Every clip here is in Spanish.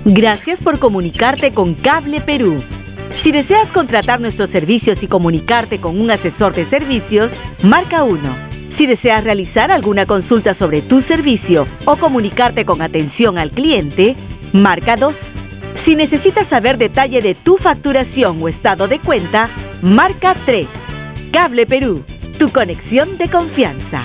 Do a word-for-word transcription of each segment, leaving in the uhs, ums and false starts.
Gracias por comunicarte con Cable Perú. Si deseas contratar nuestros servicios y comunicarte con un asesor de servicios, marca uno. Si deseas realizar alguna consulta sobre tu servicio o comunicarte con atención al cliente, marca dos. Si necesitas saber detalle de tu facturación o estado de cuenta, marca tres. Cable Perú, tu conexión de confianza.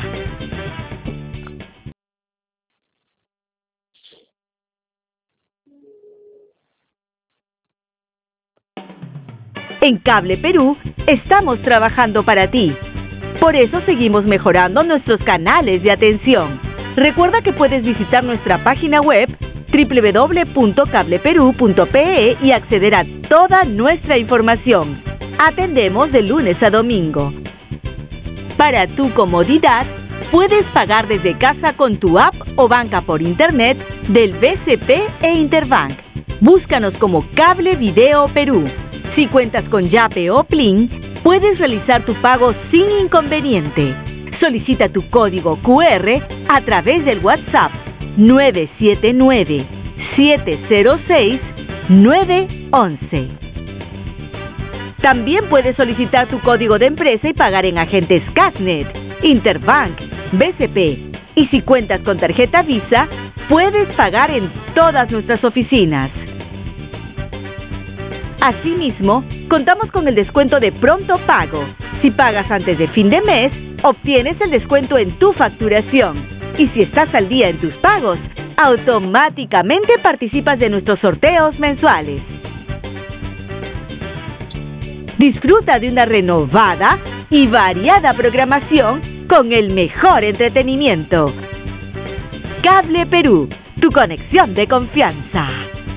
En Cable Perú estamos trabajando para ti. Por eso seguimos mejorando nuestros canales de atención. Recuerda que puedes visitar nuestra página web doble u doble u doble u punto cable perú punto pe e y acceder a toda nuestra información. Atendemos de lunes a domingo. Para tu comodidad, puedes pagar desde casa con tu app o banca por internet del B C P e Interbank. Búscanos como Cable Video Perú. Si cuentas con Yape o Plin, puedes realizar tu pago sin inconveniente. Solicita tu código cu erre a través del WhatsApp nueve siete nueve, siete cero seis, nueve once. También puedes solicitar tu código de empresa y pagar en agentes Casnet, Interbank, B C P. Y si cuentas con tarjeta Visa, puedes pagar en todas nuestras oficinas. Asimismo, contamos con el descuento de pronto pago. Si pagas antes de fin de mes, obtienes el descuento en tu facturación. Y si estás al día en tus pagos, automáticamente participas de nuestros sorteos mensuales. Disfruta de una renovada y variada programación con el mejor entretenimiento. Cable Perú, tu conexión de confianza.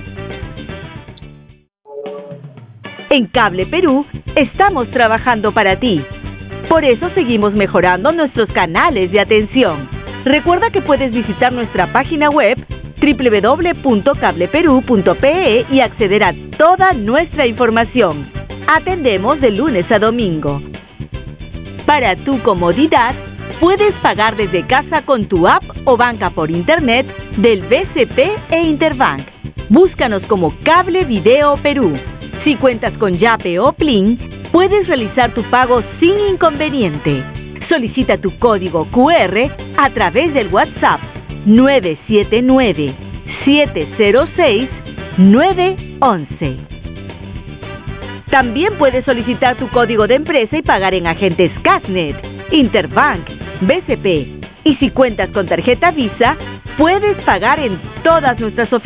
En Cable Perú estamos trabajando para ti. Por eso seguimos mejorando nuestros canales de atención. Recuerda que puedes visitar nuestra página web doble u doble u doble u punto cable perú punto pe e y acceder a toda nuestra información. Atendemos de lunes a domingo. Para tu comodidad, puedes pagar desde casa con tu app o banca por internet del B C P e Interbank. Búscanos como Cable Video Perú. Si cuentas con Yape o Plin, puedes realizar tu pago sin inconveniente. Solicita tu código cu erre a través del WhatsApp nueve siete nueve, siete cero seis, nueve once. También puedes solicitar tu código de empresa y pagar en agentes Casnet, Interbank, B C P. Y si cuentas con tarjeta Visa, puedes pagar en todas nuestras oficinas.